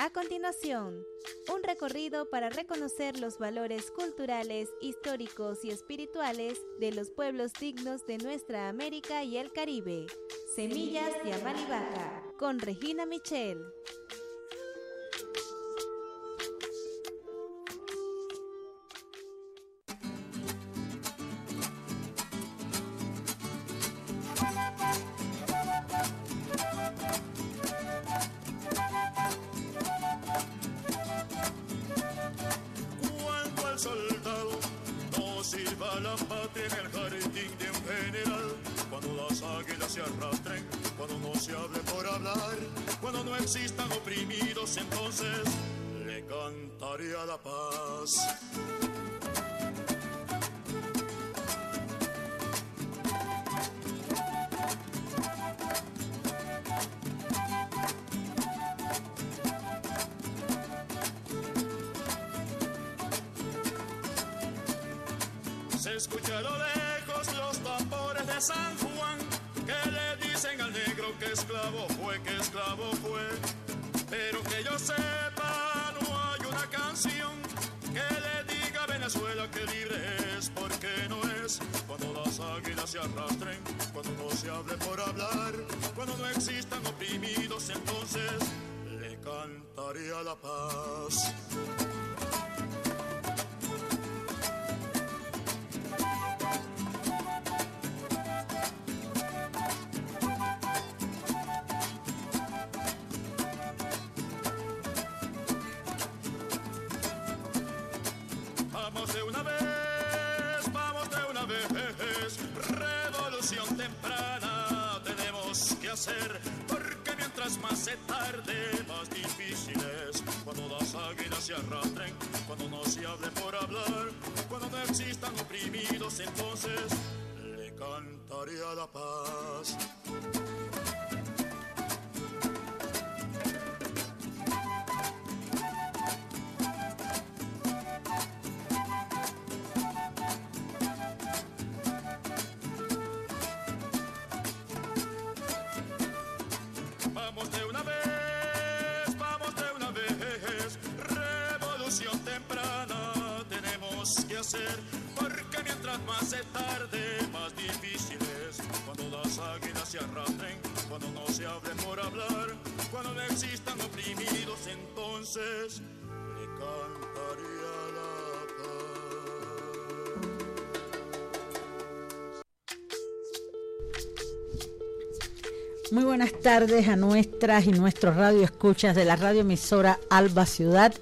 A continuación, un recorrido para reconocer los valores culturales, históricos y espirituales de los pueblos dignos de nuestra América y el Caribe. Semillas de Amalivaca, con Regina Michel. Entonces le cantaría la paz. Se escucha a lo lejos los tambores de San Juan, que le dicen al negro que esclavo fue. Pero que yo sepa, no hay una canción que le diga a Venezuela que libre es, porque no es. Cuando las águilas se arrastren, cuando no se hable por hablar, cuando no existan oprimidos, entonces le cantaría la paz. Vamos de una vez, revolución temprana tenemos que hacer, porque mientras más se tarde, más difícil es. Cuando las águilas se arrastren, cuando no se hable por hablar, cuando no existan oprimidos, entonces le cantaría la paz. Vamos de una vez, revolución temprana tenemos que hacer, porque mientras más se tarde, más difícil es. Cuando las águilas se arrastren, cuando no se hable por hablar, cuando no existan oprimidos, entonces le cantaría la paz. Muy buenas tardes a nuestras y nuestros radioescuchas de la radioemisora Alba Ciudad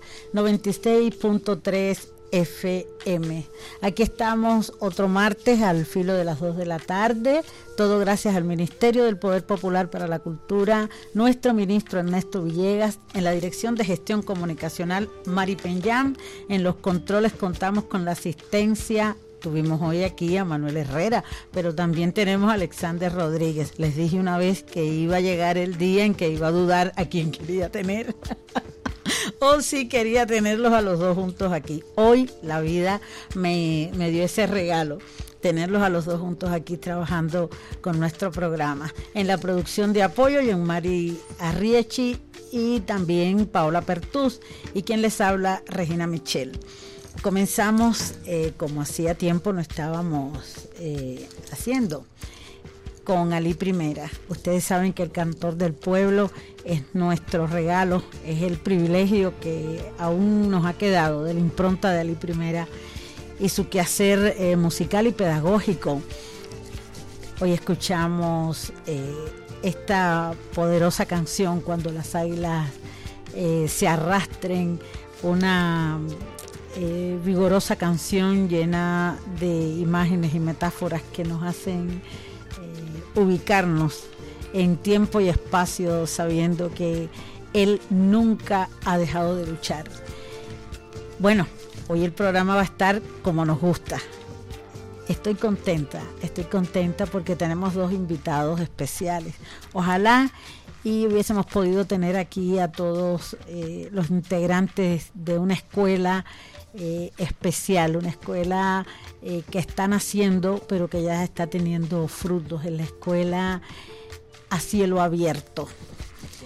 96.3 FM. Aquí estamos otro martes al filo de las 2 de la tarde, todo gracias al Ministerio del Poder Popular para la Cultura, nuestro ministro Ernesto Villegas, en la Dirección de Gestión Comunicacional Mari Peñán, en los controles contamos con la asistencia. Tuvimos hoy aquí a Manuel Herrera, pero también tenemos a Alexander Rodríguez. Les dije una vez que iba a llegar el día en que iba a dudar a quién quería tener. O si quería tenerlos a los dos juntos aquí. Hoy la vida me dio ese regalo, tenerlos a los dos juntos aquí trabajando con nuestro programa. En la producción de apoyo, Mari Arriechi y también Paola Pertús. Y quien les habla, Regina Michel. Comenzamos, como hacía tiempo no estábamos haciendo, con Alí Primera. Ustedes saben que el cantor del pueblo es nuestro regalo, es el privilegio que aún nos ha quedado de la impronta de Alí Primera y su quehacer musical y pedagógico. Hoy escuchamos esta poderosa canción, Cuando las águilas se arrastren, una vigorosa canción llena de imágenes y metáforas que nos hacen ubicarnos en tiempo y espacio, sabiendo que él nunca ha dejado de luchar. Bueno, hoy el programa va a estar como nos gusta. Estoy contenta porque tenemos dos invitados especiales. Ojalá y hubiésemos podido tener aquí a todos los integrantes de una escuela especial, una escuela que están haciendo, pero que ya está teniendo frutos, en la escuela a cielo abierto.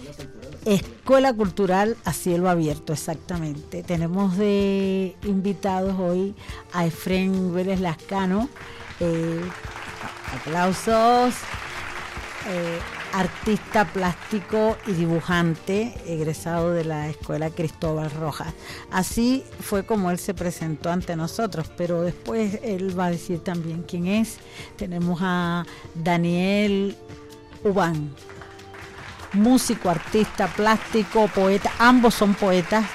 Escuela Cultural a Cielo Abierto, exactamente. Tenemos de invitados hoy a Efrén Vélez Lascano, aplausos, artista plástico y dibujante, egresado de la Escuela Cristóbal Rojas. Así fue como él se presentó ante nosotros, pero después él va a decir también quién es. Tenemos a Daniel Ubán, músico, artista plástico, poeta, ambos poetas,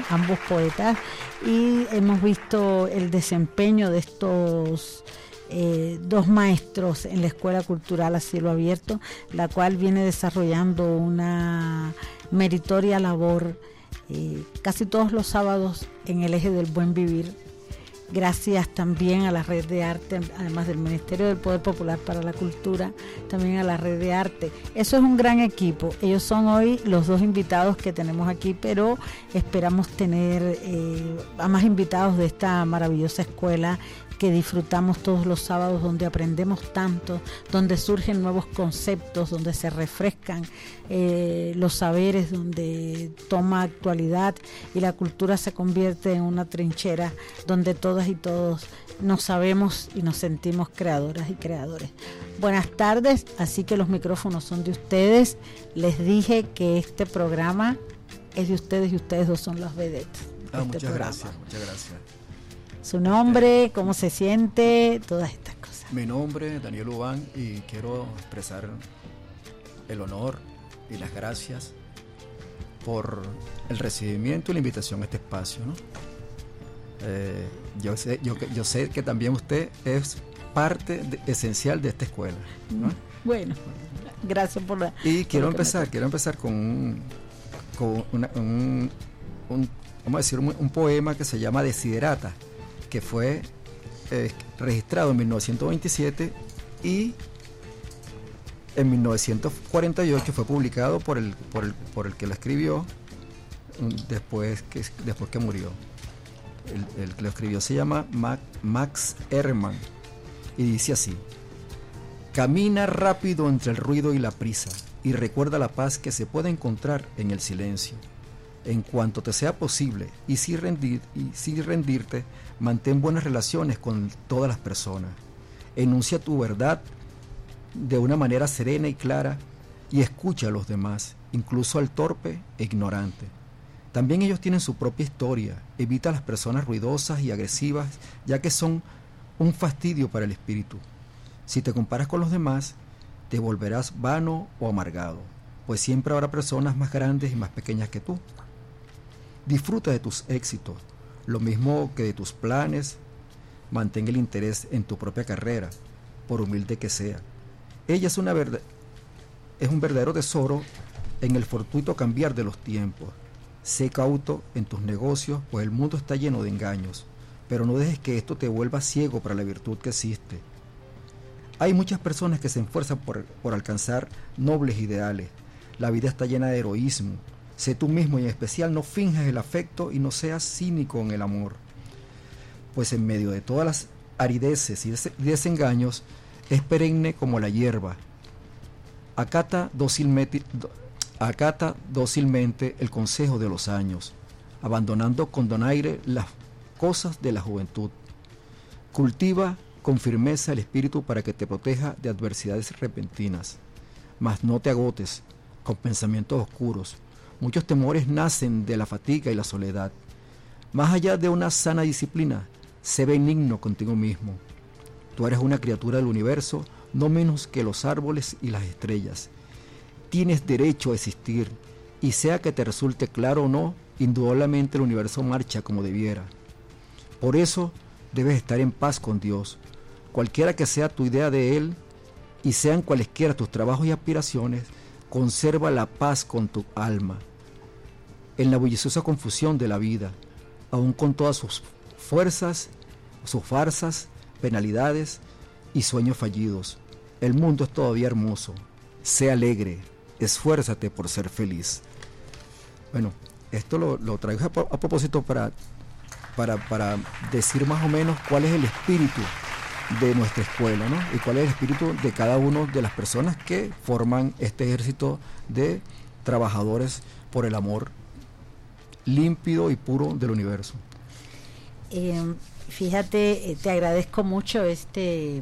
y hemos visto el desempeño de estos dos maestros en la Escuela Cultural a Cielo Abierto, la cual viene desarrollando una meritoria labor casi todos los sábados en el eje del buen vivir, gracias también a la Red de Arte, además del Ministerio del Poder Popular para la Cultura, también a la Red de Arte. Eso es un gran equipo. Ellos son hoy los dos invitados que tenemos aquí, pero esperamos tener a más invitados de esta maravillosa escuela que disfrutamos todos los sábados, donde aprendemos tanto, donde surgen nuevos conceptos, donde se refrescan los saberes, donde toma actualidad y la cultura se convierte en una trinchera donde todas y todos nos sabemos y nos sentimos creadoras y creadores. Buenas tardes, así que los micrófonos son de ustedes. Les dije que este programa es de ustedes y ustedes dos son las vedettes. Muchas gracias. Su nombre, cómo se siente, todas estas cosas. Mi nombre es Daniel Ubán y quiero expresar el honor y las gracias por el recibimiento y la invitación a este espacio, ¿no? Yo sé que también usted es parte esencial de esta escuela, ¿no? Bueno, gracias por la... Y quiero empezar con un poema que se llama Desiderata, que fue registrado en 1927 y en 1948 fue publicado por el que lo escribió después que murió. El que lo escribió se llama Max Ehrmann y dice así: camina rápido entre el ruido y la prisa y recuerda la paz que se puede encontrar en el silencio. En cuanto te sea posible y sin rendirte, mantén buenas relaciones con todas las personas. Enuncia tu verdad de una manera serena y clara y escucha a los demás, incluso al torpe e ignorante. También ellos tienen su propia historia. Evita a las personas ruidosas y agresivas, ya que son un fastidio para el espíritu. Si te comparas con los demás, te volverás vano o amargado, pues siempre habrá personas más grandes y más pequeñas que tú. Disfruta de tus éxitos, lo mismo que de tus planes. Mantén el interés en tu propia carrera, por humilde que sea. Ella es un verdadero tesoro en el fortuito cambiar de los tiempos. Sé cauto en tus negocios, pues el mundo está lleno de engaños, pero no dejes que esto te vuelva ciego para la virtud que existe. Hay muchas personas que se esfuerzan por alcanzar nobles ideales. La vida está llena de heroísmo. Sé tú mismo y en especial no finjas el afecto y no seas cínico en el amor, pues en medio de todas las arideces y desengaños es perenne como la hierba. Acata dócilmente el consejo de los años, abandonando con donaire las cosas de la juventud. Cultiva con firmeza el espíritu para que te proteja de adversidades repentinas, mas no te agotes con pensamientos oscuros. Muchos temores nacen de la fatiga y la soledad. Más allá de una sana disciplina, sé benigno contigo mismo. Tú eres una criatura del universo, no menos que los árboles y las estrellas. Tienes derecho a existir, y sea que te resulte claro o no, indudablemente el universo marcha como debiera. Por eso debes estar en paz con Dios, cualquiera que sea tu idea de Él, y sean cualesquiera tus trabajos y aspiraciones, conserva la paz con tu alma. En la bulliciosa confusión de la vida, aun con todas sus fuerzas, sus farsas, penalidades y sueños fallidos, el mundo es todavía hermoso. Sé alegre, esfuérzate por ser feliz. Bueno, esto lo traigo a propósito para decir más o menos cuál es el espíritu de nuestra escuela, ¿no? Y cuál es el espíritu de cada una de las personas que forman este ejército de trabajadores por el amor límpido y puro del universo. Fíjate, te agradezco mucho esta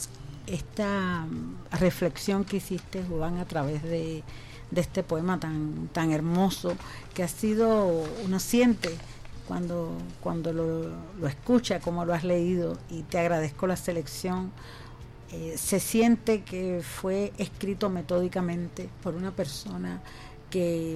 reflexión que hiciste, Juan, a través de este poema tan hermoso, que ha sido, uno siente cuando lo escucha, como lo has leído, y te agradezco la selección. Se siente que fue escrito metódicamente por una persona que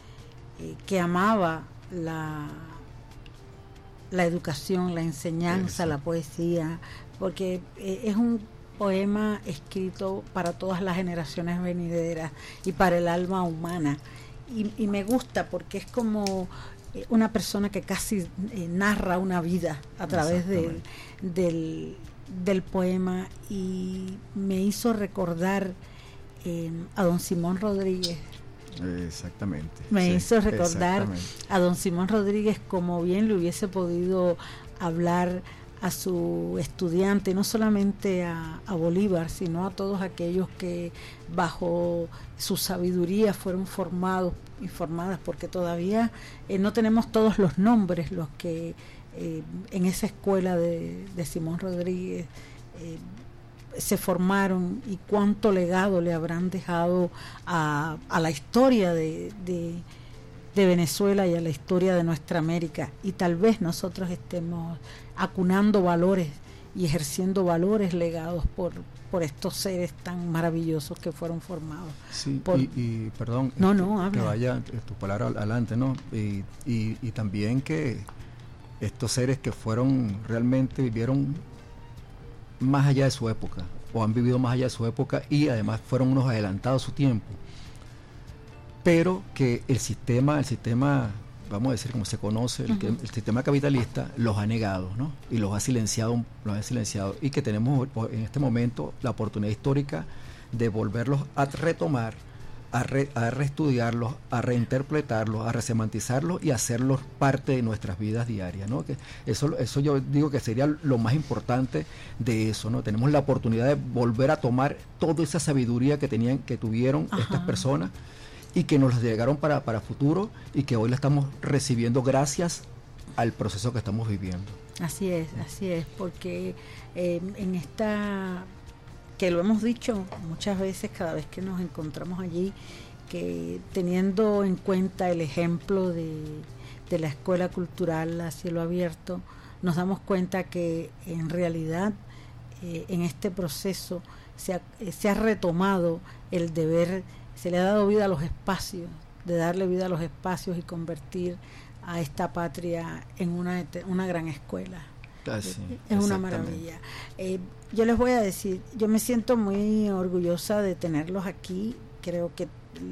amaba la educación, la enseñanza, la poesía, porque es un poema escrito para todas las generaciones venideras y para el alma humana, y me gusta porque es como una persona que casi narra una vida a través del poema, y me hizo recordar a don Simón Rodríguez. Exactamente. Me hizo recordar a don Simón Rodríguez, como bien le hubiese podido hablar a su estudiante, no solamente a Bolívar, sino a todos aquellos que bajo su sabiduría fueron formados y formadas, porque todavía no tenemos todos los nombres, los que en esa escuela de Simón Rodríguez se formaron, y cuánto legado le habrán dejado a la historia de Venezuela y a la historia de nuestra América, y tal vez nosotros estemos acunando valores y ejerciendo valores legados por estos seres tan maravillosos que fueron formados. Sí, y perdón, habla. Que vaya tu palabra adelante, ¿no? Y también que estos seres que realmente vivieron más allá de su época, o han vivido más allá de su época, y además fueron unos adelantados a su tiempo, pero que el sistema, vamos a decir como se conoce, el sistema capitalista los ha negado, ¿no? Y los ha silenciado, y que tenemos en este momento la oportunidad histórica de volverlos a retomar, a reestudiarlos, a reinterpretarlos, a resemantizarlos y hacerlos parte de nuestras vidas diarias, ¿no? Que eso yo digo que sería lo más importante de eso, ¿no? Tenemos la oportunidad de volver a tomar toda esa sabiduría que tuvieron estas personas, y que nos las llegaron para futuro, y que hoy la estamos recibiendo gracias al proceso que estamos viviendo. Así es, porque en esta, que lo hemos dicho muchas veces cada vez que nos encontramos allí, que teniendo en cuenta el ejemplo de la Escuela Cultural a Cielo Abierto, nos damos cuenta que en realidad en este proceso se ha retomado el deber, se le ha dado vida a los espacios, de darle vida a los espacios y convertir a esta patria en una gran escuela. Es una maravilla. Yo les voy a decir, yo me siento muy orgullosa de tenerlos aquí, creo que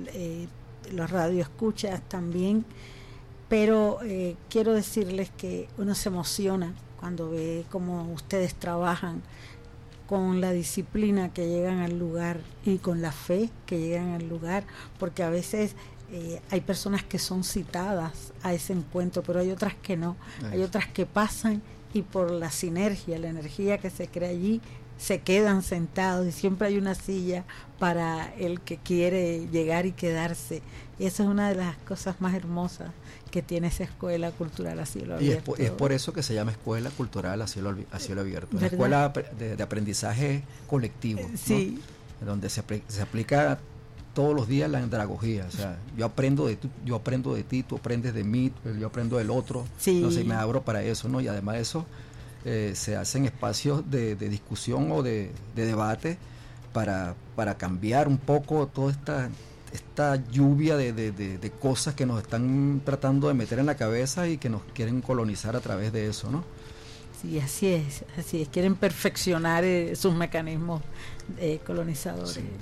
los radioescuchas también, pero quiero decirles que uno se emociona cuando ve cómo ustedes trabajan, con la disciplina que llegan al lugar y con la fe que llegan al lugar, porque a veces hay personas que son citadas a ese encuentro, pero hay otras que no, hay otras que pasan y por la sinergia, la energía que se crea allí, se quedan sentados, y siempre hay una silla para el que quiere llegar y quedarse. Y eso es una de las cosas más hermosas que tiene esa Escuela Cultural a Cielo Abierto. Y es por eso que se llama Escuela Cultural a Cielo Abierto, una escuela de aprendizaje colectivo, sí, ¿no? Donde se aplica todos los días la andragogía, o sea, yo aprendo de ti, tú aprendes de mí, yo aprendo del otro, sí. No sé, me abro para eso, ¿no? Y además de eso, se hacen espacios de discusión o de debate para cambiar un poco toda esta lluvia de cosas que nos están tratando de meter en la cabeza y que nos quieren colonizar a través de eso, ¿no? Sí, así es, quieren perfeccionar sus mecanismos colonizadores. Sí.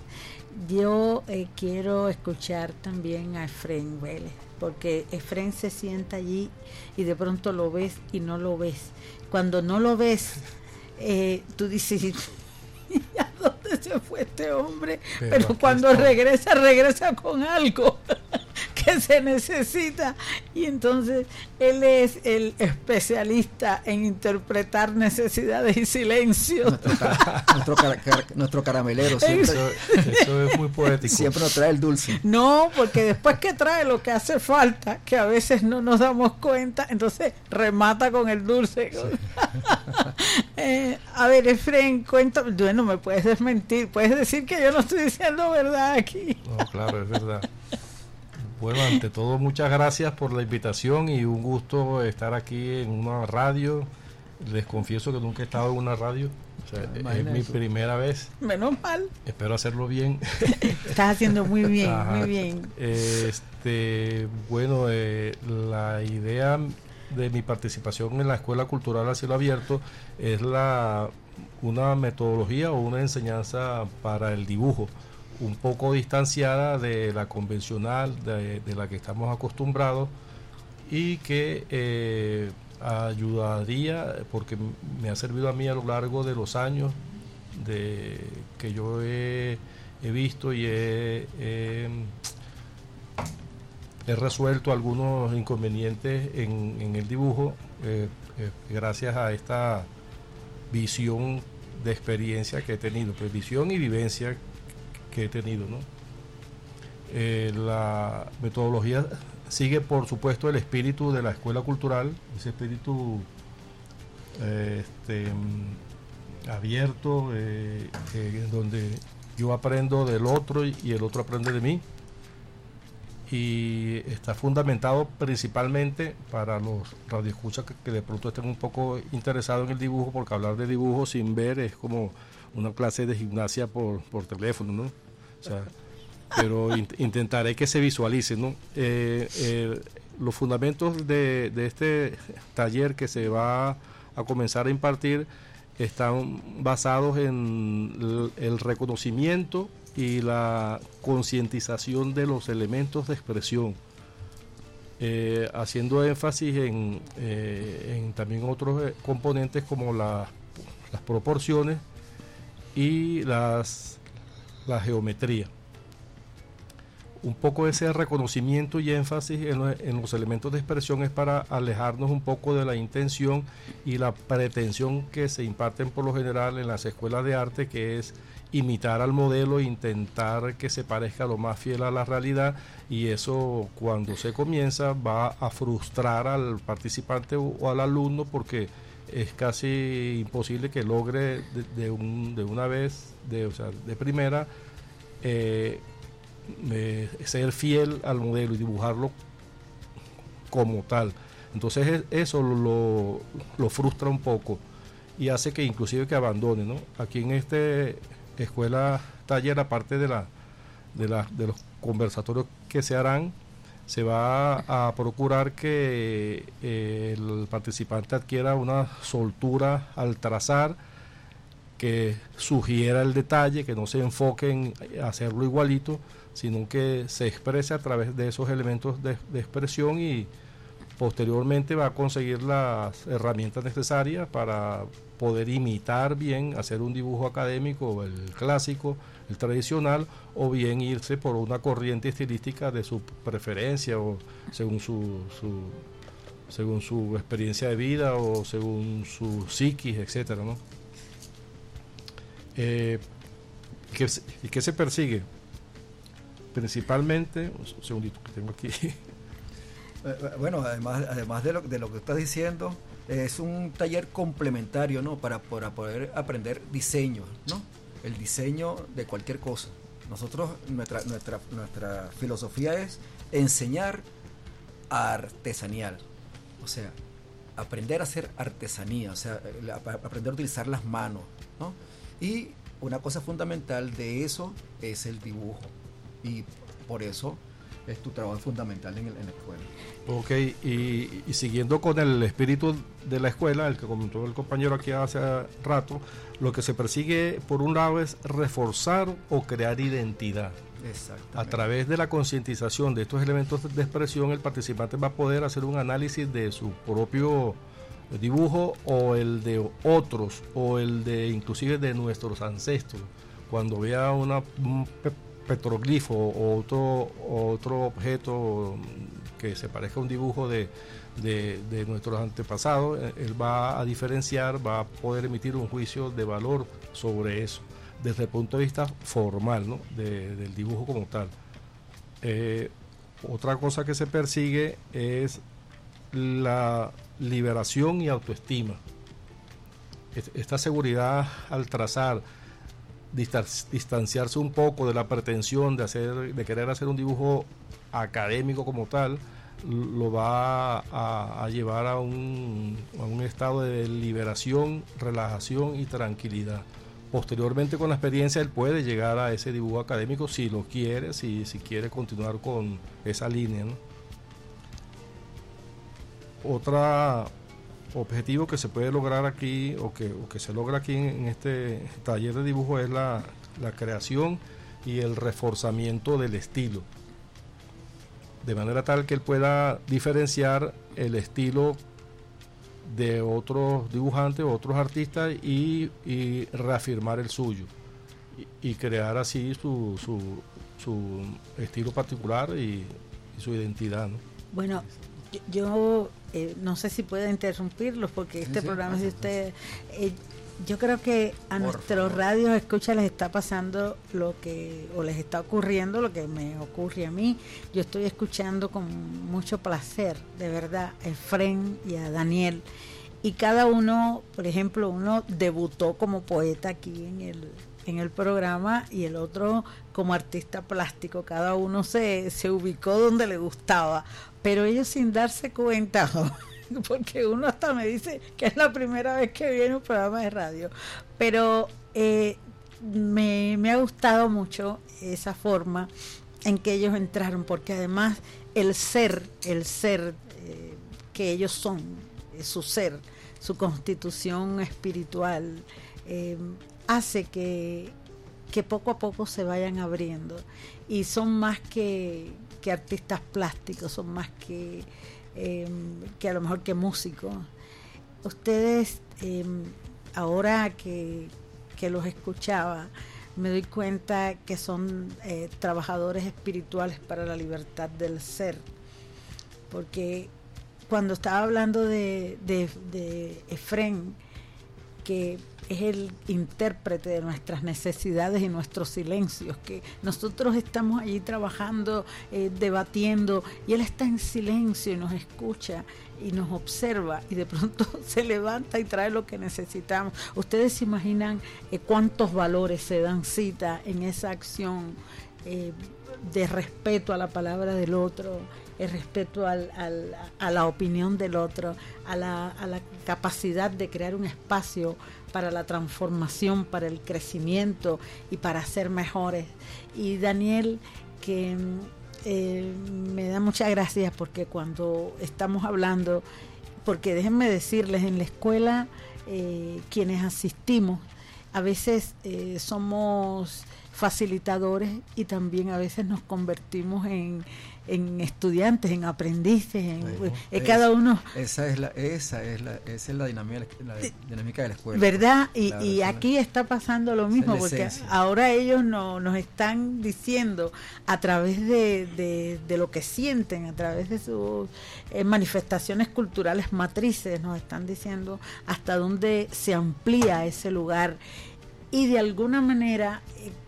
Yo quiero escuchar también a Efrén Vélez, porque Efrén se sienta allí y de pronto lo ves y no lo ves. Cuando no lo ves, tú dices, ¿a dónde se fue este hombre? Pero cuando regresa con algo que que se necesita. Y entonces él es el especialista en interpretar necesidades y silencios. Nuestro caramelero siempre. Eso es muy poético. Siempre nos trae el dulce. No, porque después que trae lo que hace falta, que a veces no nos damos cuenta, entonces remata con el dulce. Sí. A ver, Efren, cuéntame. Bueno, me puedes desmentir, puedes decir que yo no estoy diciendo verdad aquí. No, claro, es verdad. Bueno, ante todo, muchas gracias por la invitación y un gusto estar aquí en una radio. Les confieso que nunca he estado en una radio. O sea, es mi primera vez. Menos mal. Espero hacerlo bien. Estás haciendo muy bien, Ajá. muy bien. Bueno, la idea de mi participación en la Escuela Cultural a Cielo Abierto es una metodología o una enseñanza para el dibujo, un poco distanciada de la convencional, de la que estamos acostumbrados, y que ayudaría, porque me ha servido a mí a lo largo de los años que yo he visto y he resuelto algunos inconvenientes en el dibujo, gracias a esta visión de experiencia que he tenido, pues visión y vivencia que he tenido, ¿no? La metodología sigue, por supuesto, el espíritu de la escuela cultural, ese espíritu abierto, donde yo aprendo del otro y el otro aprende de mí, y está fundamentado principalmente para los radioescuchas que de pronto estén un poco interesados en el dibujo, porque hablar de dibujo sin ver es como una clase de gimnasia por teléfono, ¿no? O sea, pero intentaré que se visualice, ¿no? Los fundamentos de este taller que se va a comenzar a impartir están basados en el reconocimiento y la concientización de los elementos de expresión, haciendo énfasis en también otros componentes como las proporciones y la geometría. Un poco ese reconocimiento y énfasis en los elementos de expresión es para alejarnos un poco de la intención y la pretensión que se imparten por lo general en las escuelas de arte, que es imitar al modelo e intentar que se parezca lo más fiel a la realidad, y eso, cuando se comienza, va a frustrar al participante o al alumno, porque es casi imposible que logre de una vez, de primera, ser fiel al modelo y dibujarlo como tal. Entonces eso lo frustra un poco y hace que inclusive que abandone, ¿no? Aquí en esta escuela taller, aparte de los conversatorios que se harán, se va a procurar que el participante adquiera una soltura al trazar, que sugiera el detalle, que no se enfoque en hacerlo igualito, sino que se exprese a través de esos elementos de expresión, y posteriormente va a conseguir las herramientas necesarias para poder imitar bien, hacer un dibujo académico, el clásico, el tradicional, o bien irse por una corriente estilística de su preferencia, o según su experiencia de vida, o según su psiquis, etcétera, ¿no? ¿Qué se persigue? Principalmente, un segundito que tengo aquí. Bueno, además de lo que estás diciendo, es un taller complementario, ¿no? Para poder aprender diseño, ¿no? El diseño de cualquier cosa. Nosotros, nuestra filosofía es enseñar artesanial, o sea, aprender a hacer artesanía, o sea, aprender a utilizar las manos, ¿no? Y una cosa fundamental de eso es el dibujo, y por eso es tu trabajo fundamental en la escuela. Ok, y siguiendo con el espíritu de la escuela, el que comentó el compañero aquí hace rato, lo que se persigue por un lado es reforzar o crear identidad. Exactamente. A través de la concientización de estos elementos de expresión, el participante va a poder hacer un análisis de su propio dibujo, o el de otros, o el de inclusive de nuestros ancestros. Cuando vea un petroglifo o otro objeto que se parezca a un dibujo de nuestros antepasados, él va a diferenciar, va a poder emitir un juicio de valor sobre eso, desde el punto de vista formal, ¿no? Del dibujo como tal. Otra cosa que se persigue es la liberación y autoestima. Esta seguridad al trazar, distanciarse un poco de la pretensión de querer hacer un dibujo académico como tal, lo va a llevar a un estado de liberación, relajación y tranquilidad. Posteriormente, con la experiencia, él puede llegar a ese dibujo académico si lo quiere, si quiere continuar con esa línea, ¿no? Otro objetivo que se puede lograr aquí, o que se logra aquí en este taller de dibujo, es la creación y el reforzamiento del estilo, de manera tal que él pueda diferenciar el estilo de otros dibujantes, otros artistas, y reafirmar el suyo y crear así su estilo particular y su identidad, ¿no? Bueno, yo no sé si puedo interrumpirlos porque este programa es de ustedes. Yo creo que a nuestros radios escucha les está pasando o les está ocurriendo lo que me ocurre a mí. Yo estoy escuchando con mucho placer, de verdad, a Efrén y a Daniel. Y cada uno, por ejemplo, uno debutó como poeta aquí en el programa y el otro como artista plástico. Cada uno se ubicó donde le gustaba, pero ellos sin darse cuenta, porque uno hasta me dice que es la primera vez que viene un programa de radio, pero me ha gustado mucho esa forma en que ellos entraron, porque además el ser que ellos son, su ser, su constitución espiritual, hace que poco a poco se vayan abriendo, y son más que artistas plásticos, son más que a lo mejor que músicos. Ustedes, ahora que los escuchaba, me doy cuenta que son trabajadores espirituales para la libertad del ser, porque cuando estaba hablando de Efrén, que es el intérprete de nuestras necesidades y nuestros silencios, que nosotros estamos allí trabajando, debatiendo, y él está en silencio y nos escucha y nos observa, y de pronto se levanta y trae lo que necesitamos. Ustedes se imaginan cuántos valores se dan cita en esa acción de respeto a la palabra del otro, el respeto a la opinión del otro, a la capacidad de crear un espacio para la transformación, para el crecimiento y para ser mejores. Y Daniel, que me da muchas gracias, porque cuando estamos hablando, porque déjenme decirles, en la escuela quienes asistimos, a veces somos facilitadores y también a veces nos convertimos en estudiantes, en aprendices, cada uno. Esa es la dinámica de la escuela, ¿verdad? Y aquí está pasando lo mismo, porque ahora ellos nos están diciendo a través de lo que sienten, a través de sus manifestaciones culturales matrices, nos están diciendo hasta dónde se amplía ese lugar, y de alguna manera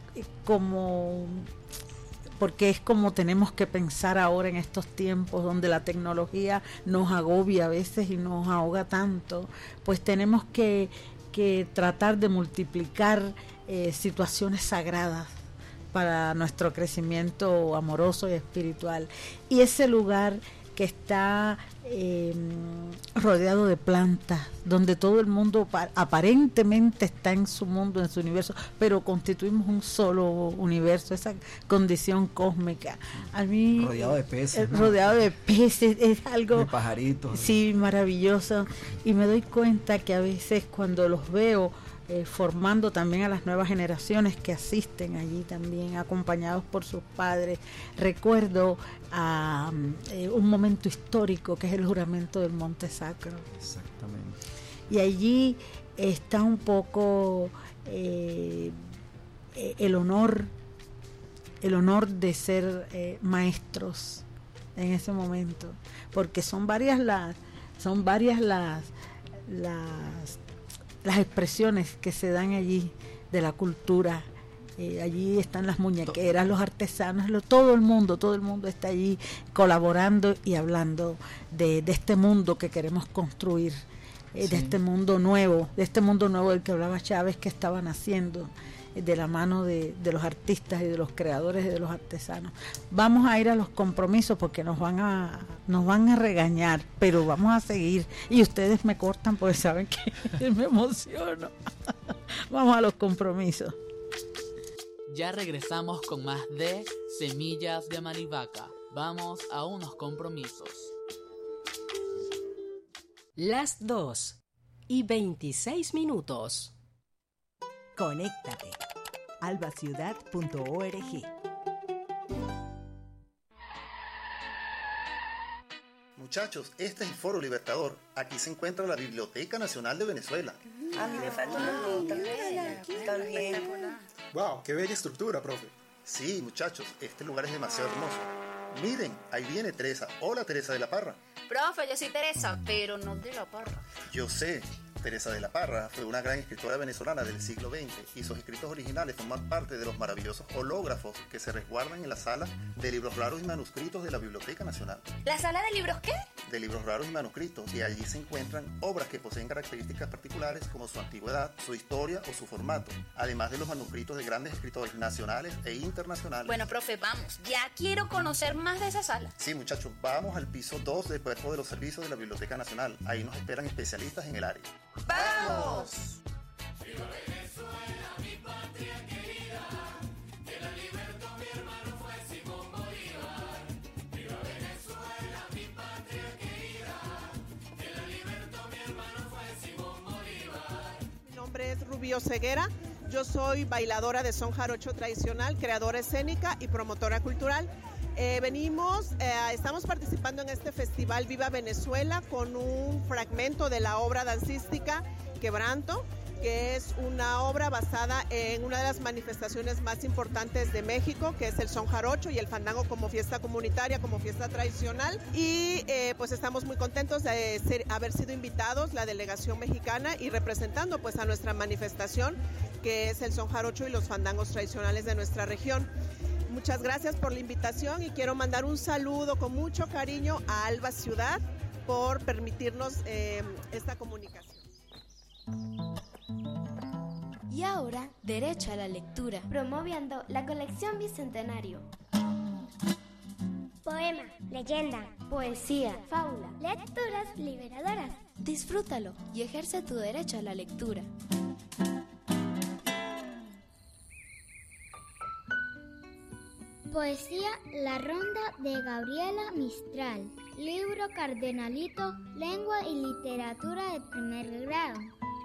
porque es como tenemos que pensar ahora en estos tiempos donde la tecnología nos agobia a veces y nos ahoga tanto, pues tenemos que tratar de multiplicar situaciones sagradas para nuestro crecimiento amoroso y espiritual. Y ese lugar que está rodeado de plantas, donde todo el mundo aparentemente está en su mundo, en su universo, pero constituimos un solo universo, esa condición cósmica. A mí, rodeado de peces, ¿no? Rodeado de peces, es algo, de pajaritos, sí, maravilloso. Y me doy cuenta que a veces cuando los veo formando también a las nuevas generaciones que asisten allí también, acompañados por sus padres, recuerdo a un momento histórico que es el juramento del Monte Sacro. Exactamente. Y allí está un poco el honor el honor de ser maestros en ese momento, porque son varias las expresiones que se dan allí de la cultura. Allí están las muñequeras, los artesanos, todo el mundo está allí colaborando y hablando de este mundo que queremos construir, de este mundo nuevo del que hablaba Chávez, que estaban haciendo de la mano de los artistas y de los creadores y de los artesanos. Vamos a ir a los compromisos porque nos van a regañar, pero vamos a seguir, y ustedes me cortan porque saben que me emociono. Vamos a los compromisos. Ya regresamos con más de Semillas de Amalivaca. Vamos a unos compromisos. Las 2:26. Conéctate. albaciudad.org. Muchachos, este es el Foro Libertador. Aquí se encuentra la Biblioteca Nacional de Venezuela. A mí me falta una nota. También. ¡Wow! ¡Qué bella estructura, profe! Sí, muchachos, este lugar es demasiado hermoso. Miren, ahí viene Teresa. Hola, Teresa de la Parra. Profe, yo soy Teresa, pero no de la Parra. Yo sé. Teresa de la Parra fue una gran escritora venezolana del siglo XX y sus escritos originales forman parte de los maravillosos hológrafos que se resguardan en la sala de libros raros y manuscritos de la Biblioteca Nacional. ¿La sala de libros qué? De libros raros y manuscritos, y allí se encuentran obras que poseen características particulares como su antigüedad, su historia o su formato, además de los manuscritos de grandes escritores nacionales e internacionales. Bueno, profe, vamos, ya quiero conocer más de esa sala. Sí, muchachos, vamos al piso 2 del Cuerpo de los Servicios de la Biblioteca Nacional. Ahí nos esperan especialistas en el área. ¡Vamos! Viva Venezuela, mi patria querida, que la libertó mi hermano fue Simón Bolívar. Viva Venezuela, mi patria querida, que la libertó mi hermano fue Simón Bolívar. Mi nombre es Rubio Ceguera, yo soy bailadora de son jarocho tradicional, creadora escénica y promotora cultural. Estamos participando en este festival Viva Venezuela con un fragmento de la obra dancística Quebranto, que es una obra basada en una de las manifestaciones más importantes de México, que es el son jarocho y el fandango como fiesta comunitaria, como fiesta tradicional. Y pues estamos muy contentos de haber sido invitados, la delegación mexicana, y representando pues a nuestra manifestación, que es el son jarocho y los fandangos tradicionales de nuestra región. Muchas gracias por la invitación y quiero mandar un saludo con mucho cariño a Alba Ciudad por permitirnos esta comunicación. Y ahora, derecho a la lectura. Promoviendo la colección Bicentenario. Poema, leyenda, poesía, fábula, lecturas liberadoras. Disfrútalo y ejerce tu derecho a la lectura. Poesía La Ronda de Gabriela Mistral. Libro Cardenalito, Lengua y Literatura de primer grado.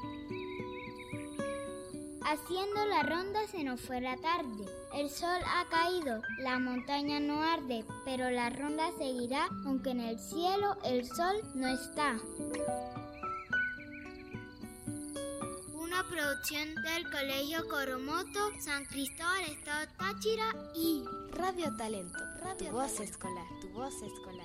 Haciendo la ronda se nos fue la tarde. El sol ha caído, la montaña no arde, pero la ronda seguirá, aunque en el cielo el sol no está. Una producción del Colegio Coromoto, San Cristóbal, Estado Táchira y Radio Talento, tu voz escolar, tu voz escolar.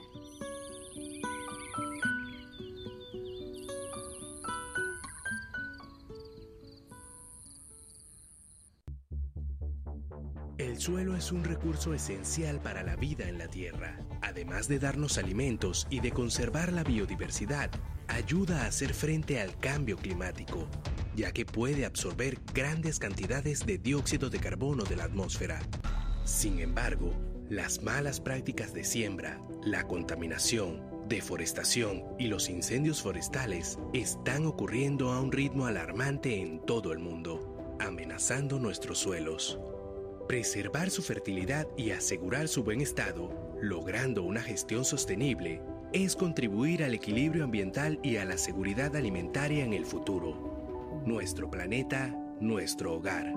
El suelo es un recurso esencial para la vida en la tierra. Además de darnos alimentos y de conservar la biodiversidad, ayuda a hacer frente al cambio climático, ya que puede absorber grandes cantidades de dióxido de carbono de la atmósfera. Sin embargo, las malas prácticas de siembra, la contaminación, deforestación y los incendios forestales están ocurriendo a un ritmo alarmante en todo el mundo, amenazando nuestros suelos. Preservar su fertilidad y asegurar su buen estado, logrando una gestión sostenible, es contribuir al equilibrio ambiental y a la seguridad alimentaria en el futuro. Nuestro planeta, nuestro hogar.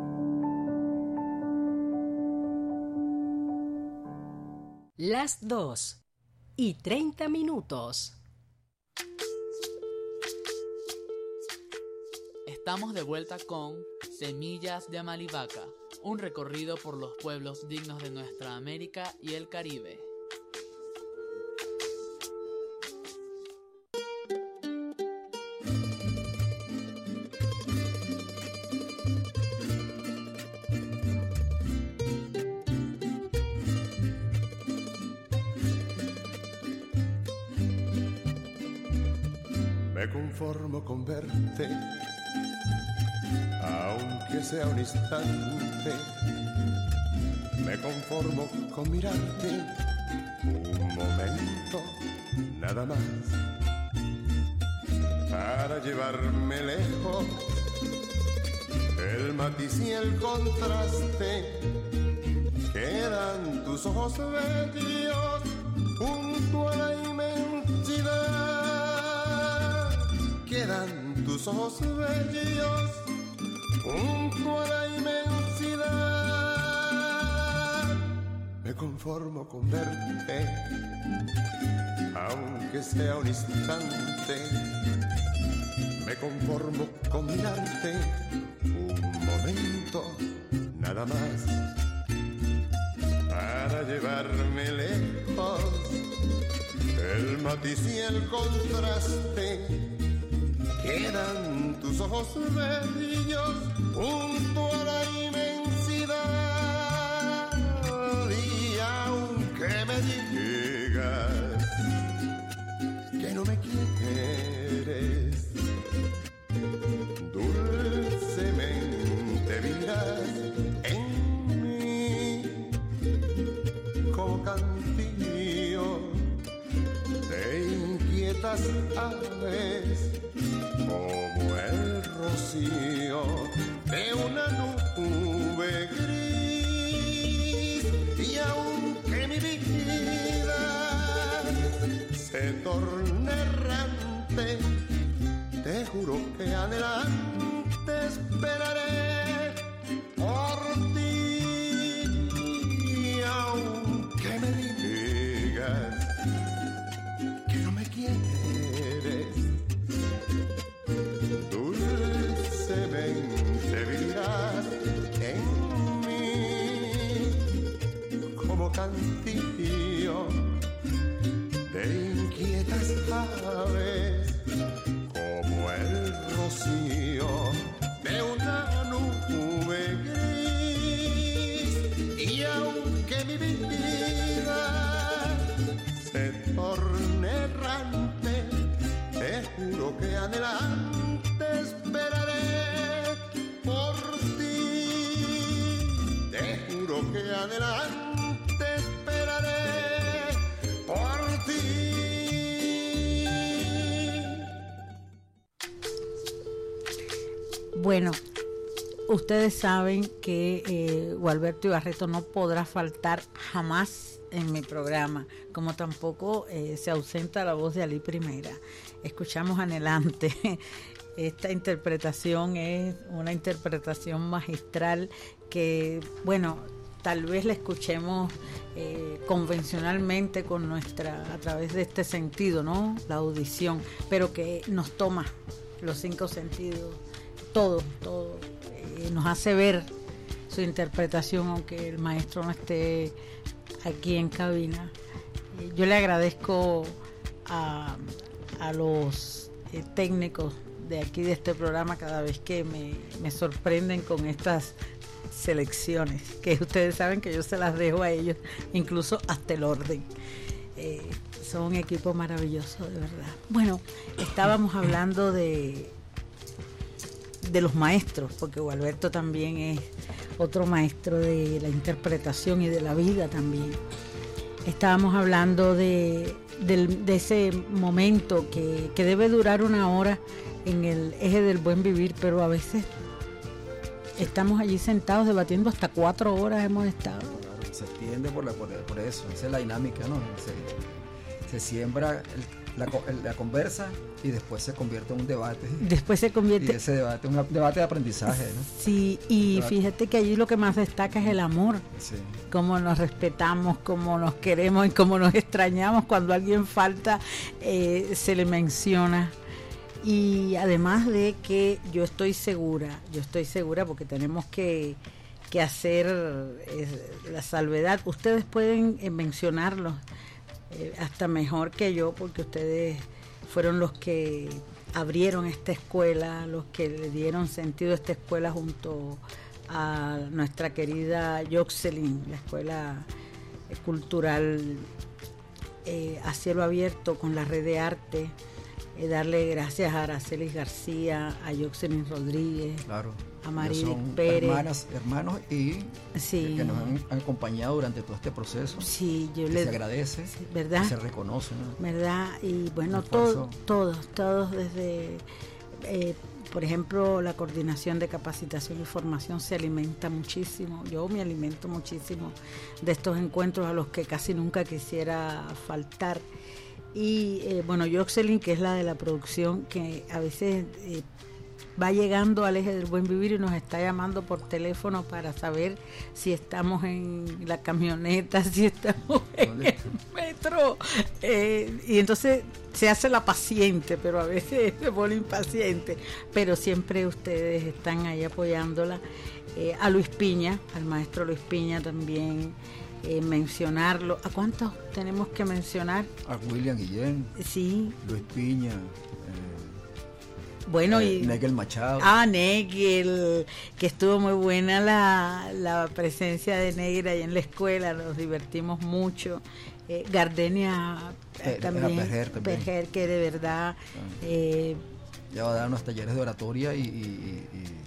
Las 2:30. Estamos de vuelta con Semillas de Amalivaca, un recorrido por los pueblos dignos de nuestra América y el Caribe. Me conformo con verte, aunque sea un instante. Me conformo con mirarte un momento, nada más, para llevarme lejos el matiz y el contraste. Quedan tus ojos bellos junto a la inmensidad. Quedan tus ojos bellos junto a la inmensidad. Me conformo con verte, aunque sea un instante. Me conformo con mirarte un momento, nada más, para llevarme lejos el matiz y el contraste. Quedan tus ojos bellos junto a la inmensidad. Y aunque me digas que no me quieres, dulcemente vivirás en mí como cantillo de inquietas aves, como el rocío de una nube gris. Y aunque mi vida se torne errante, te juro que adelante esperaré por ti. Y aunque me digas que no me quieres, dulcemente vivirás en mí como cantillo de inquietas aves, como el rocío de una nube gris. Y aunque mi vida se torne errante, te juro que adelante esperaré por ti. Te juro que adelante esperaré por ti. Bueno, ustedes saben que Gualberto Ibarreto no podrá faltar jamás en mi programa, como tampoco se ausenta la voz de Alí Primera. Escuchamos Anhelante. Esta interpretación es una interpretación magistral que, bueno, tal vez la escuchemos convencionalmente con a través de este sentido, ¿no? La audición, pero que nos toma los 5 sentidos, todo, nos hace ver su interpretación, aunque el maestro no esté aquí en cabina. Yo le agradezco a los técnicos de aquí de este programa cada vez que me sorprenden con estas selecciones, que ustedes saben que yo se las dejo a ellos, incluso hasta el orden. Son un equipo maravilloso, de verdad. Bueno, estábamos hablando de los maestros, porque Gualberto también es otro maestro de la interpretación y de la vida también. Estábamos hablando de ese momento que debe durar 1 hora en el eje del buen vivir, pero a veces estamos allí sentados debatiendo hasta 4 horas hemos estado. Se extiende por eso, esa es la dinámica, ¿no? Se siembra la conversa y después se convierte en un debate. Después se convierte... Y ese debate es un debate de aprendizaje, ¿no? Sí, y fíjate que allí lo que más destaca es el amor. Sí. Cómo nos respetamos, cómo nos queremos y cómo nos extrañamos. Cuando alguien falta, se le menciona. Y además de que yo estoy segura porque tenemos que que hacer la salvedad. Ustedes pueden mencionarlo hasta mejor que yo, porque ustedes fueron los que abrieron esta escuela, los que le dieron sentido a esta escuela junto a nuestra querida Joxelyn, la escuela cultural a cielo abierto con la red de arte. Darle gracias a Aracelis García, a Joxelyn Rodríguez, claro, a Marilis Pérez, hermanos y sí, que nos han acompañado durante todo este proceso. Sí, yo se agradece, ¿verdad? Se reconoce, ¿no? ¿Verdad? Y bueno, todos desde por ejemplo, la coordinación de capacitación y formación se alimenta muchísimo. Yo me alimento muchísimo de estos encuentros a los que casi nunca quisiera faltar. Y bueno, Joxelyn, que es la de la producción, que a veces va llegando al Eje del Buen Vivir y nos está llamando por teléfono para saber si estamos en la camioneta, si estamos en el metro. Y entonces se hace la paciente, pero a veces se pone impaciente. Pero siempre ustedes están ahí apoyándola. A Luis Piña, al maestro Luis Piña también. Mencionarlo. ¿A cuántos tenemos que mencionar? A William Guillén, sí, Luis Piña, bueno, y Negel Machado. Negel, que estuvo muy buena la presencia de Negel ahí en la escuela, nos divertimos mucho. Gardenia también, Pejer, que de verdad ya va a dar unos talleres de oratoria y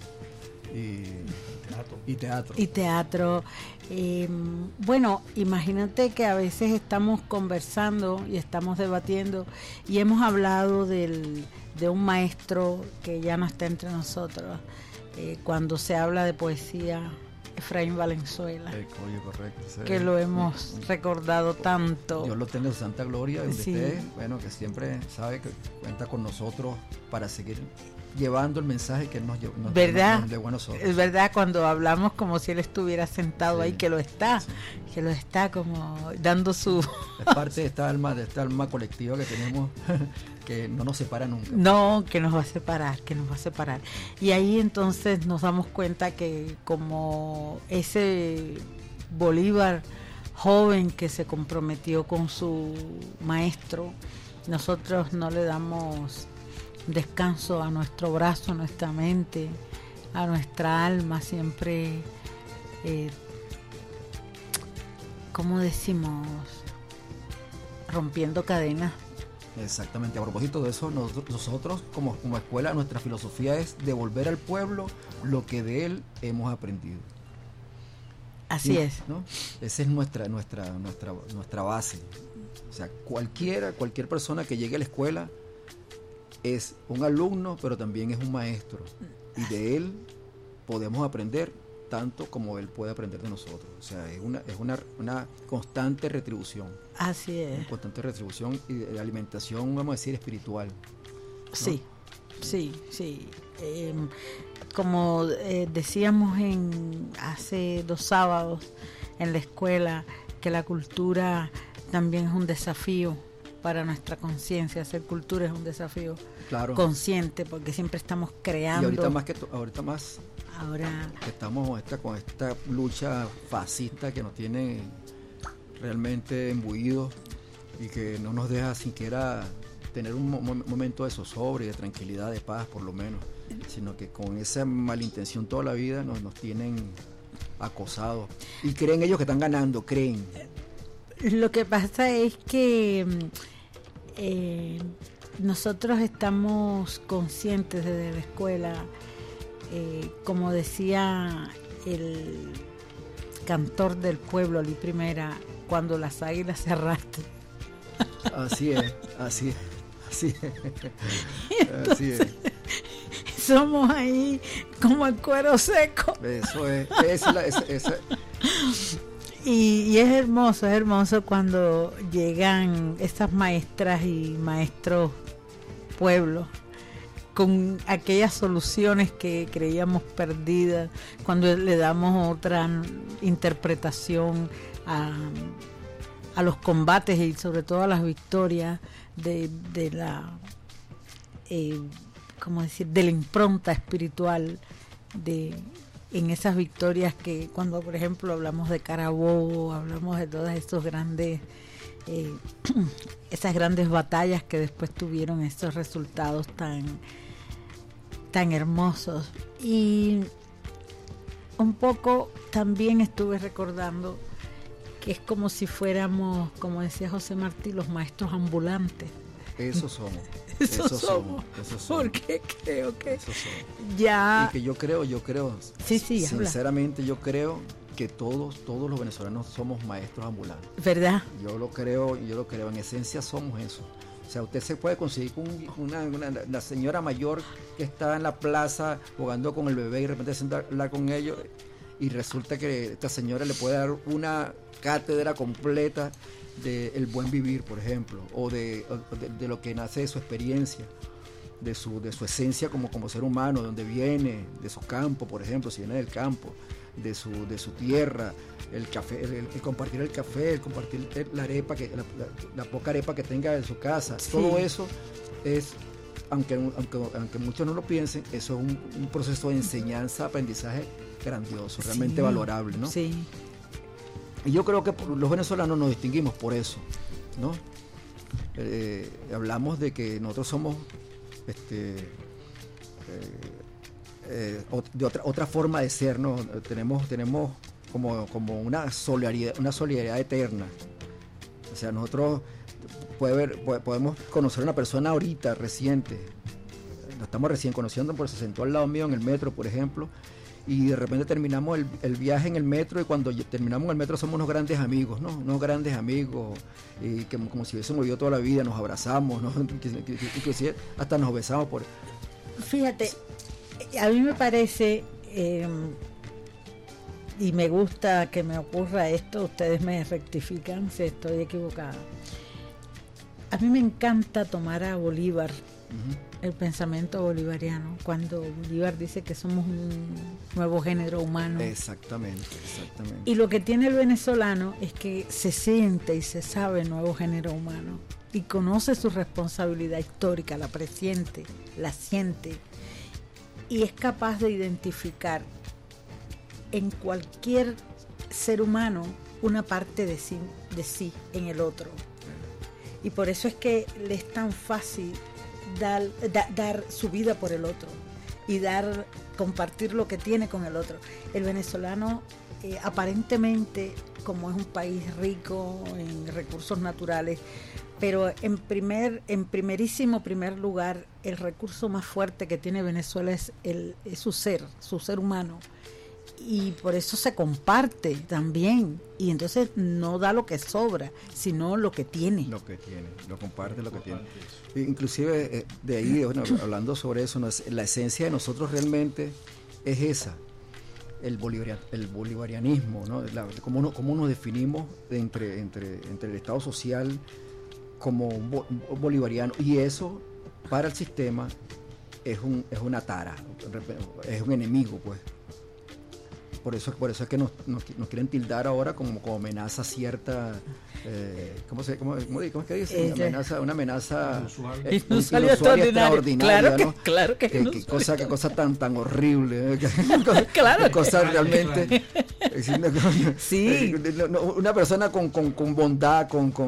teatro. Bueno, imagínate que a veces estamos conversando y estamos debatiendo y hemos hablado de un maestro que ya no está entre nosotros. Cuando se habla de poesía, Efraín Valenzuela, correcto, sí, que lo hemos recordado tanto. Dios lo tenga en santa gloria, y sí, usted, bueno, que siempre sabe que cuenta con nosotros para seguir llevando el mensaje que nos ¿verdad? De buenos ojos. Es verdad, cuando hablamos como si él estuviera sentado, sí, ahí, que lo está, sí, que lo está como dando su... Es parte de esta alma colectiva que tenemos, que no nos separa nunca. No, que nos va a separar. Y ahí entonces nos damos cuenta que como ese Bolívar joven que se comprometió con su maestro, nosotros no le damos descanso a nuestro brazo, a nuestra mente, a nuestra alma, siempre, ¿cómo decimos? Rompiendo cadenas. Exactamente, a propósito de eso, nosotros como escuela, nuestra filosofía es devolver al pueblo lo que de él hemos aprendido. Así es, ¿no? Esa es nuestra base. O sea, cualquier persona que llegue a la escuela es un alumno, pero también es un maestro, y de él podemos aprender tanto como él puede aprender de nosotros. O sea, es una constante retribución. Así es. Una constante retribución y de alimentación, vamos a decir, espiritual, ¿no? Sí. Como decíamos hace 2 sábados en la escuela, que la cultura también es un desafío para nuestra conciencia. Hacer cultura es un desafío, claro, consciente, porque siempre estamos creando. Y ahorita más que estamos con esta lucha fascista que nos tiene realmente imbuidos y que no nos deja siquiera tener un momento de zozobra y de tranquilidad, de paz por lo menos, sino que con esa malintención toda la vida nos tienen acosados y creen ellos que están ganando, creen. Lo que pasa es que nosotros estamos conscientes desde la escuela, como decía el cantor del pueblo, Ali Primera, cuando las águilas se arrastran. Así es. Entonces, somos ahí como el cuero seco. Eso es. Y es hermoso cuando llegan esas maestras y maestros pueblos con aquellas soluciones que creíamos perdidas, cuando le damos otra interpretación a los combates y sobre todo a las victorias de la ¿cómo decir? De la impronta espiritual de en esas victorias que cuando, por ejemplo, hablamos de Carabobo, hablamos de todas estos grandes, esas grandes batallas que después tuvieron estos resultados tan hermosos. Y un poco también estuve recordando que es como si fuéramos, como decía José Martí, los maestros ambulantes. Eso somos. Eso somos. Porque creo que ya... Y que yo creo, sí, sinceramente yo creo que todos los venezolanos somos maestros ambulantes. ¿Verdad? Yo lo creo, en esencia somos eso. O sea, usted se puede conseguir con una señora mayor que está en la plaza jugando con el bebé y de repente se sienta a hablar con ellos y resulta que esta señora le puede dar una cátedra completa del buen vivir, por ejemplo, o de lo que nace de su experiencia, de su esencia como ser humano, de donde viene, de su campo, por ejemplo, si viene del campo, de su tierra, el café, el compartir el café, el compartir la arepa, la poca arepa que tenga en su casa. Sí. Todo eso es, aunque muchos no lo piensen, eso es un proceso de enseñanza, aprendizaje grandioso, realmente valorable, ¿no? Sí. Y yo creo que los venezolanos nos distinguimos por eso, ¿no? Hablamos de que nosotros somos de otra forma de ser, ¿no? Tenemos como una solidaridad eterna. O sea, nosotros podemos conocer a una persona ahorita, reciente. Lo estamos recién conociendo porque se sentó al lado mío en el metro, por ejemplo, y de repente terminamos el viaje en el metro y cuando terminamos en el metro somos unos grandes amigos, ¿no? Unos grandes amigos, y que como si hubiésemos vivido toda la vida, nos abrazamos, ¿no? Inclusive hasta nos besamos por... Fíjate, a mí me parece, y me gusta que me ocurra esto, ustedes me rectifican si estoy equivocada. A mí me encanta tomar a Bolívar, el pensamiento bolivariano, cuando Bolívar dice que somos un nuevo género humano. Exactamente. Y lo que tiene el venezolano es que se siente y se sabe nuevo género humano y conoce su responsabilidad histórica, la presiente, la siente y es capaz de identificar en cualquier ser humano una parte de sí en el otro. Y por eso es que le es tan fácil dar su vida por el otro y compartir lo que tiene con el otro. El venezolano aparentemente, como es un país rico en recursos naturales, pero en primerísimo lugar, el recurso más fuerte que tiene Venezuela es su ser humano. Y por eso se comparte también, y entonces no da lo que sobra, sino lo que tiene. Lo comparte lo que tiene. Inclusive de ahí, bueno, hablando sobre eso, la esencia de nosotros realmente es esa, el bolivarianismo, ¿no? Cómo nos definimos entre el Estado social como un bolivariano, y eso para el sistema es una tara, es un enemigo, pues. Por eso es que nos quieren tildar ahora como amenaza cierta, ¿cómo es que dice? Una amenaza inusual y extraordinaria, ¿no? Claro que qué cosa tan horrible, qué cosa realmente. Sí. Una persona con bondad,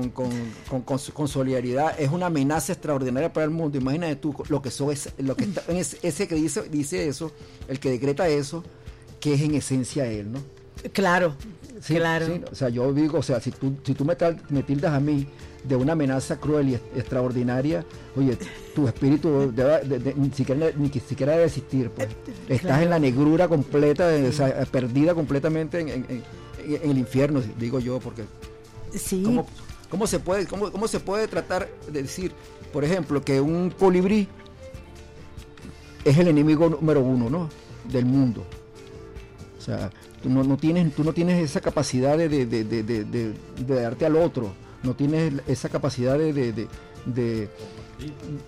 con solidaridad, es una amenaza extraordinaria para el mundo. Imagínate tú lo que está en ese que dice eso, el que decreta eso, que es en esencia él, ¿no? Claro, sí, claro. Sí, o sea, yo digo, o sea, si tú me tildas a mí de una amenaza cruel y extraordinaria, oye, tu espíritu ni siquiera debe existir, pues. Estás en la negrura completa, o sea, perdida completamente en el infierno, digo yo, porque sí. ¿Cómo se puede tratar de decir, por ejemplo, que un colibrí es el enemigo número uno, ¿no? Del mundo? O sea, tú no tienes esa capacidad de darte al otro, no tienes esa capacidad de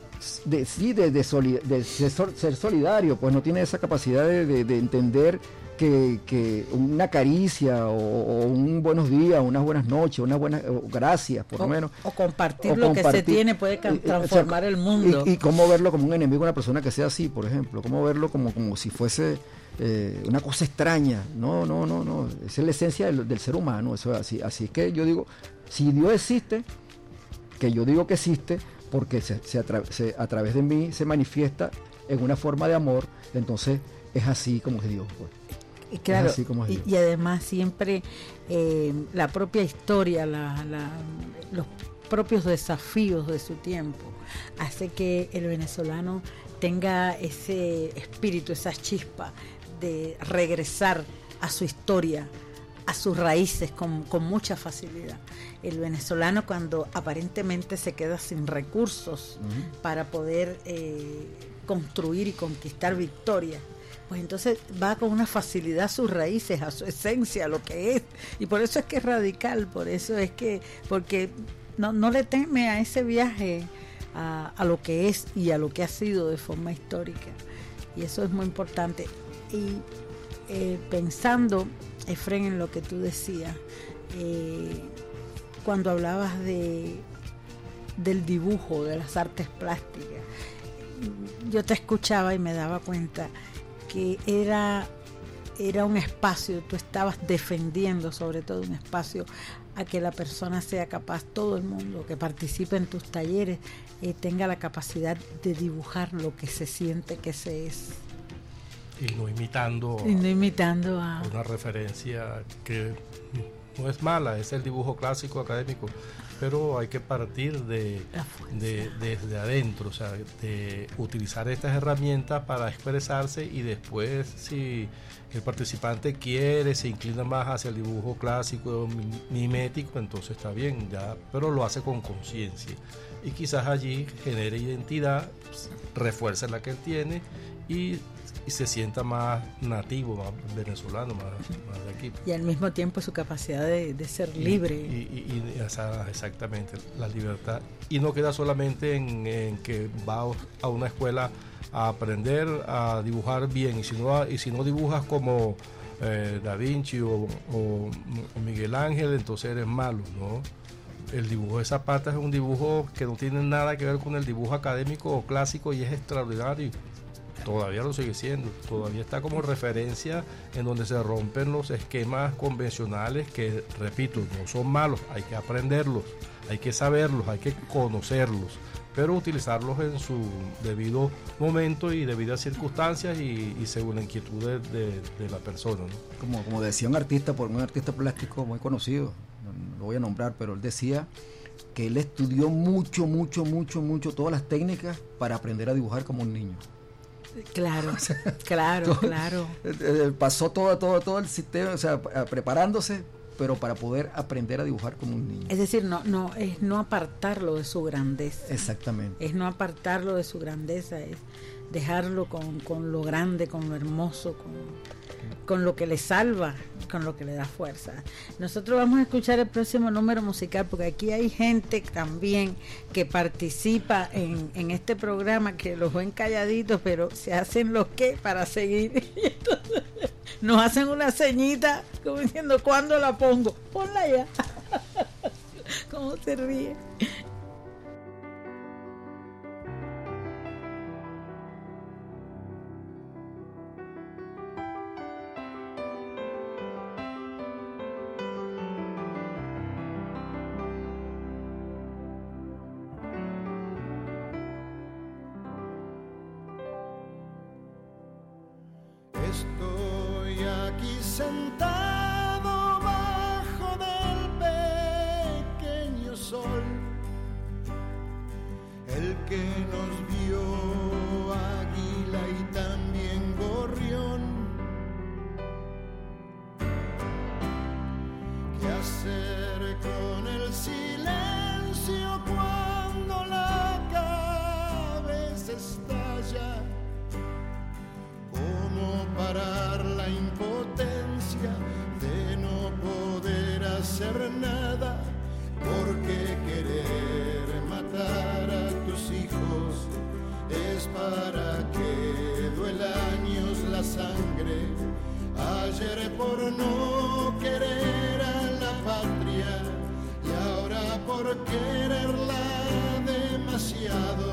ser solidario, pues no tienes esa capacidad de entender que una caricia o un buenos días, unas buenas noches, unas buenas gracias, por lo menos. O compartir lo que se tiene puede transformar el mundo. Y cómo verlo como un enemigo, una persona que sea así, por ejemplo. Cómo verlo como si fuese una cosa extraña. No. Esa es la esencia del ser humano. Eso es así. Así que yo digo, si Dios existe, que yo digo que existe, porque a través de mí se manifiesta en una forma de amor, entonces es así como es Dios, pues. Claro, y además siempre la propia historia, los propios desafíos de su tiempo hace que el venezolano tenga ese espíritu, esa chispa de regresar a su historia, a sus raíces con mucha facilidad. El venezolano, cuando aparentemente se queda sin recursos para poder construir y conquistar victorias, pues entonces va con una facilidad a sus raíces, a su esencia, a lo que es, y por eso es que es radical, por eso es que, porque no le teme a ese viaje a lo que es y a lo que ha sido de forma histórica, y eso es muy importante. Y pensando, Efren, en lo que tú decías, cuando hablabas del dibujo, de las artes plásticas, yo te escuchaba y me daba cuenta que era un espacio, tú estabas defendiendo sobre todo un espacio a que la persona sea capaz, todo el mundo que participe en tus talleres, tenga la capacidad de dibujar lo que se siente que se es. Y no imitando a una referencia que no es mala, es el dibujo clásico académico, pero hay que partir desde adentro, o sea, de utilizar estas herramientas para expresarse, y después, si el participante quiere, se inclina más hacia el dibujo clásico, mimético, entonces está bien, ya, pero lo hace con conciencia, y quizás allí genere identidad, refuerce la que él tiene y se sienta más nativo, más venezolano, más de aquí. Y al mismo tiempo su capacidad de ser libre. Y exactamente, la libertad. Y no queda solamente en que va a una escuela a aprender a dibujar bien, y si no dibujas como Da Vinci o Miguel Ángel, entonces eres malo, ¿no? El dibujo de Zapata es un dibujo que no tiene nada que ver con el dibujo académico o clásico, y es extraordinario. Todavía lo sigue siendo, todavía está como referencia en donde se rompen los esquemas convencionales que, repito, no son malos, hay que aprenderlos, hay que saberlos, hay que conocerlos, pero utilizarlos en su debido momento y debidas circunstancias y según la inquietud de la persona, ¿no? Como decía un artista plástico muy conocido, no lo voy a nombrar, pero él decía que él estudió mucho todas las técnicas para aprender a dibujar como un niño. Claro. Pasó todo el sistema, o sea, preparándose, pero para poder aprender a dibujar como un niño. Es decir, no apartarlo de su grandeza. Exactamente. Es no apartarlo de su grandeza, es dejarlo con lo grande, con lo hermoso, con lo que le salva, con lo que le da fuerza. Nosotros vamos a escuchar el próximo número musical, porque aquí hay gente también que participa en este programa, que los ven calladitos, pero se hacen los que para seguir. Entonces, nos hacen una ceñita como diciendo, ¿cuándo la pongo? Ponla ya. ¿Cómo se ríe? Estoy aquí sentado bajo del pequeño sol, el que nos vio águila y también gorrión. ¿Qué hacer con el silencio cuando la cabeza estalla? ¿Cómo parar la impotencia de no poder hacer nada? Porque querer matar a tus hijos es para que ayer por no querer a la patria y ahora por quererla demasiado.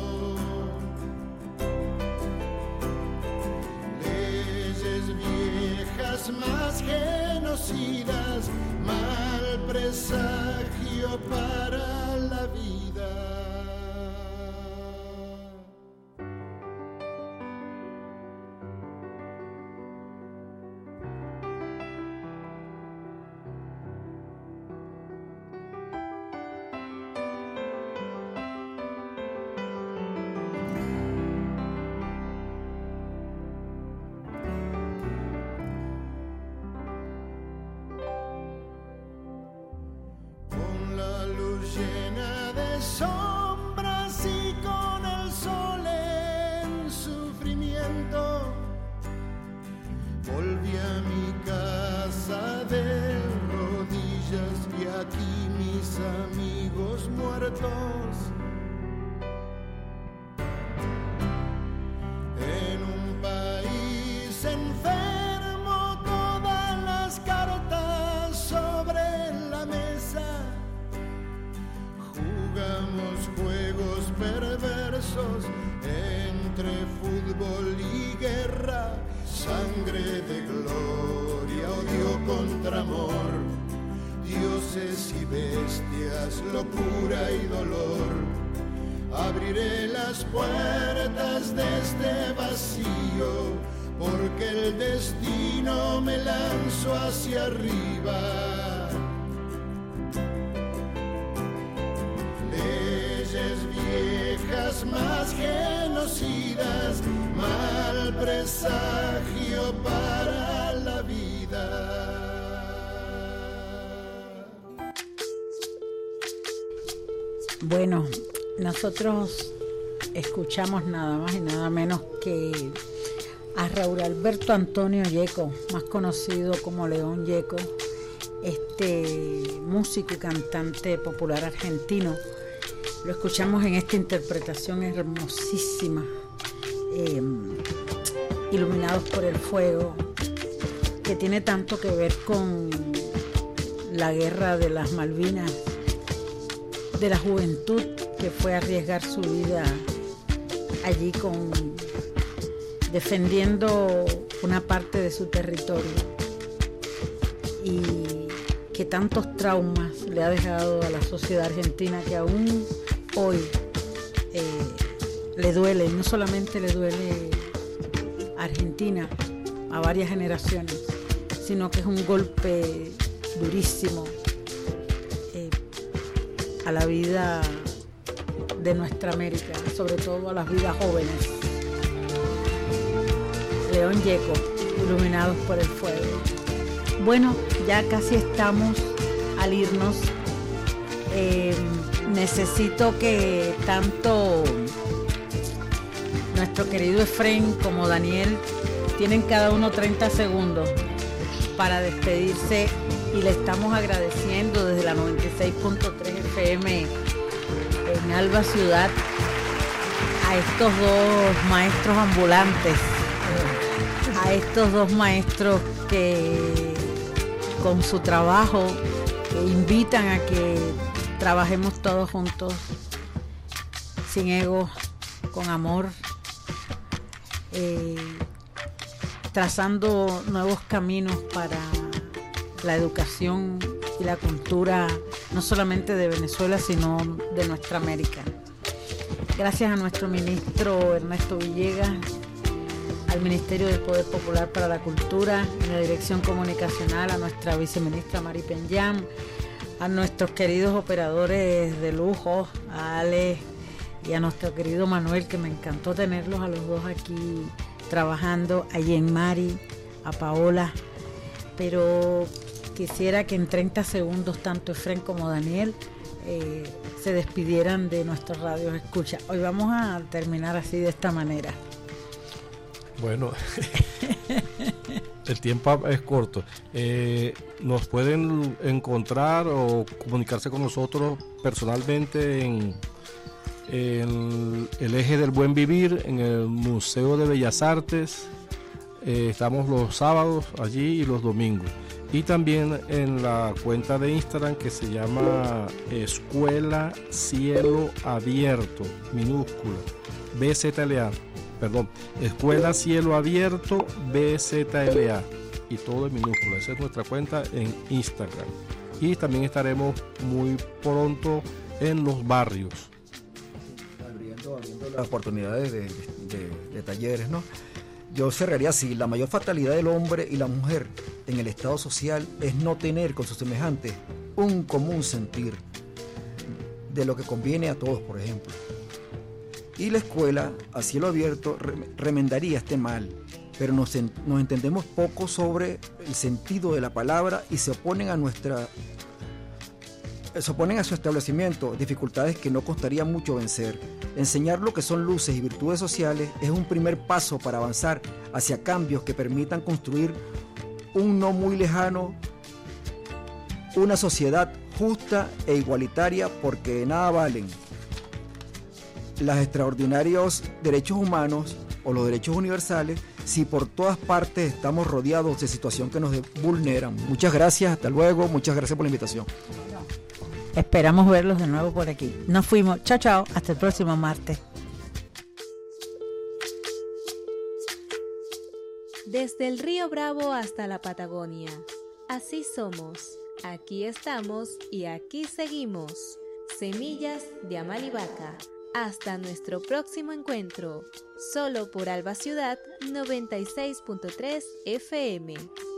Leyes viejas más genocidas, mal presagio para la vida. Llena de sombras y con el sol en sufrimiento, volví a mi casa de rodillas y aquí mis amigos muertos. En un país enfermo, todas las cartas sobre la mesa. Jugamos juegos perversos entre fútbol y guerra, sangre de gloria, odio contra amor, dioses y bestias, locura y dolor. Abriré las puertas de este vacío, porque el destino me lanzó hacia arriba. Viejas más genocidas, mal presagio para la vida. Bueno, nosotros escuchamos nada más y nada menos que a Raúl Alberto Antonio Yeco, más conocido como León Yeco, músico y cantante popular argentino. Lo escuchamos en esta interpretación hermosísima, Iluminados por el Fuego, que tiene tanto que ver con la guerra de las Malvinas, de la juventud que fue a arriesgar su vida allí defendiendo una parte de su territorio, y que tantos traumas le ha dejado a la sociedad argentina, que aún hoy le duele. No solamente le duele a Argentina, a varias generaciones, sino que es un golpe durísimo a la vida de nuestra América, sobre todo a las vidas jóvenes. León Yeco, Iluminados por el Fuego. Bueno, ya casi estamos al irnos. Necesito que tanto nuestro querido Efrén como Daniel tienen cada uno 30 segundos para despedirse, y le estamos agradeciendo desde la 96.3 FM en Alba Ciudad a estos dos maestros ambulantes, a estos dos maestros que con su trabajo invitan a que trabajemos todos juntos, sin ego, con amor, trazando nuevos caminos para la educación y la cultura, no solamente de Venezuela, sino de nuestra América. Gracias a nuestro ministro Ernesto Villegas, al Ministerio del Poder Popular para la Cultura, en la Dirección Comunicacional, a nuestra viceministra Mari Penyam, a nuestros queridos operadores de lujo, a Ale y a nuestro querido Manuel, que me encantó tenerlos a los dos aquí trabajando, a Yenmari, a Paola, pero quisiera que en 30 segundos tanto Efrén como Daniel se despidieran de nuestros radios escucha. Hoy vamos a terminar así, de esta manera. Bueno, el tiempo es corto. Nos pueden encontrar o comunicarse con nosotros personalmente en el Eje del Buen Vivir, en el Museo de Bellas Artes, Estamos los sábados allí y los domingos. Y también en la cuenta de Instagram que se llama Escuela Cielo Abierto, minúscula, BZLA. Perdón, Escuela Cielo Abierto BZLA, y todo en minúscula. Esa es nuestra cuenta en Instagram. Y también estaremos muy pronto en los barrios. Abriendo las oportunidades de talleres, ¿no? Yo cerraría así: la mayor fatalidad del hombre y la mujer en el estado social es no tener con sus semejantes un común sentir de lo que conviene a todos, por ejemplo. Y la escuela a cielo abierto remendaría este mal, pero nos entendemos poco sobre el sentido de la palabra y se oponen a su establecimiento, dificultades que no costaría mucho vencer. Enseñar lo que son luces y virtudes sociales es un primer paso para avanzar hacia cambios que permitan construir un no muy lejano, una sociedad justa e igualitaria, porque de nada valen los extraordinarios derechos humanos o los derechos universales si por todas partes estamos rodeados de situaciones que nos vulneran. Muchas gracias, hasta luego, muchas gracias por la invitación. Esperamos verlos de nuevo por aquí. Nos fuimos, chao chao, hasta el próximo martes. Desde el Río Bravo hasta la Patagonia, así somos, aquí estamos y aquí seguimos. Semillas de Amalivaca. Hasta nuestro próximo encuentro, solo por Alba Ciudad 96.3 FM.